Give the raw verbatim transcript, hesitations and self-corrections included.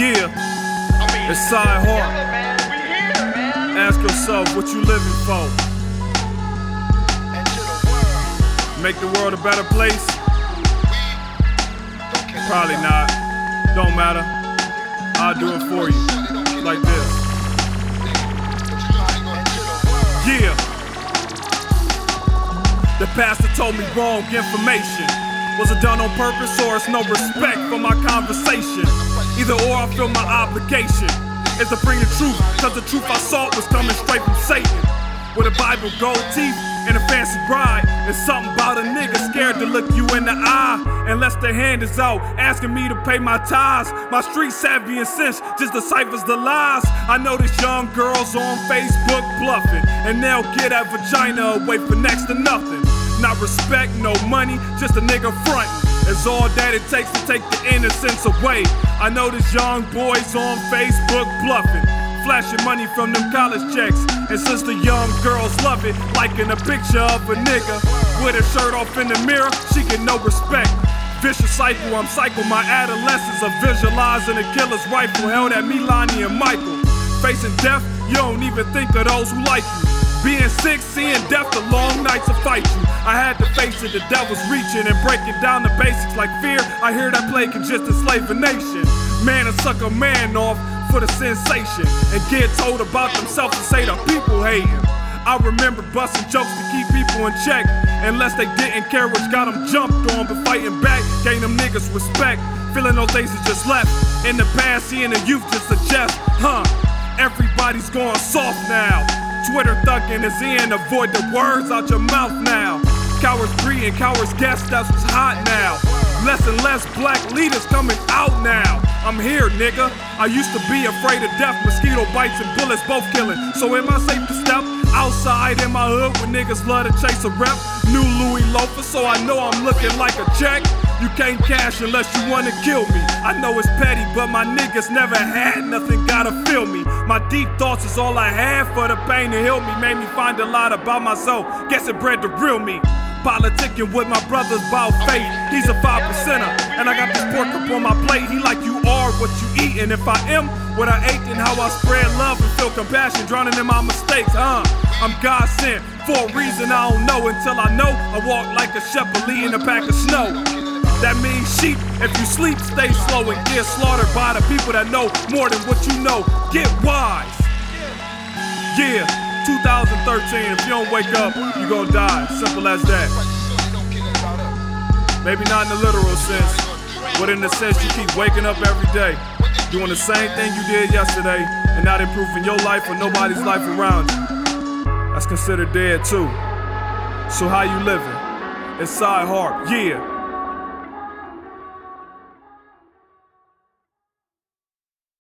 Yeah, it's Side Heart. Ask yourself what you living for. Make the world a better place? Probably not. Don't matter. I'll do it for you. Like this. Yeah. The pastor told me wrong information. Was it done on purpose or it's no respect for my conversation? Either or I feel my obligation is to bring the truth, cause the truth I sought was coming straight from Satan. With a Bible, gold teeth, and a fancy ride. It's something about a nigga scared to look you in the eye unless the hand is out, asking me to pay my tithes. My street savvy and sense just deciphers the lies. I notice young girls on Facebook bluffing, and they'll get that vagina away for next to nothing. Not respect, no money, just a nigga frontin'. It's all that it takes to take the innocence away. I notice young boys on Facebook bluffing, flashing money from them college checks. And since the young girls love it, liking a picture of a nigga with her shirt off in the mirror, she get no respect. Vicious cycle, I'm psycho, my adolescence of visualizing a killer's rifle held at me, Lonnie and Michael. Facing death, you don't even think of those who like you. Being sick, seeing death, the long nights will fight you. I had to face it, the devil's reaching and breaking down the basics like fear. I hear that plague can just enslave a nation. Man to suck a man off for the sensation and get told about themselves and say the people hating. I remember busting jokes to keep people in check, unless they didn't care which got them jumped on, but fighting back gain them niggas respect. Feeling those days is just left in the past, seeing the youth just suggest, huh? Everybody's going soft now. Twitter thugging is in, avoid the words out your mouth now. Cowards breeding, cowards guess that's what's hot now. Less and less black leaders coming out now. I'm here, nigga. I used to be afraid of death, mosquito bites and bullets both killing. So am I safe to step outside in my hood when niggas love to chase a rep? New Louis loafer, so I know I'm looking like a check. You can't cash unless you wanna kill me. I know it's petty, but my niggas never had nothing, gotta feel me. My deep thoughts is all I had for the pain to heal me. Made me find a lot about myself, guess it bred the real me. Politicking with my brothers about faith. He's a five percenter, and I got this pork up on my plate. He like you are what you eat, and if I am what I ate, then how I spread love and feel compassion, drowning in my mistakes, huh? I'm God sent for a reason I don't know until I know. I walk like a shepherd leading a pack of snow. That means sheep, if you sleep, stay slow and get slaughtered by the people that know more than what you know. Get wise. Yeah. two thousand thirteen, if you don't wake up, you gon' die. Simple as that. Maybe not in the literal sense, but in the sense you keep waking up every day, doing the same thing you did yesterday, and not improving your life or nobody's life around you. That's considered dead too. So how you living? It's Side Heart, yeah.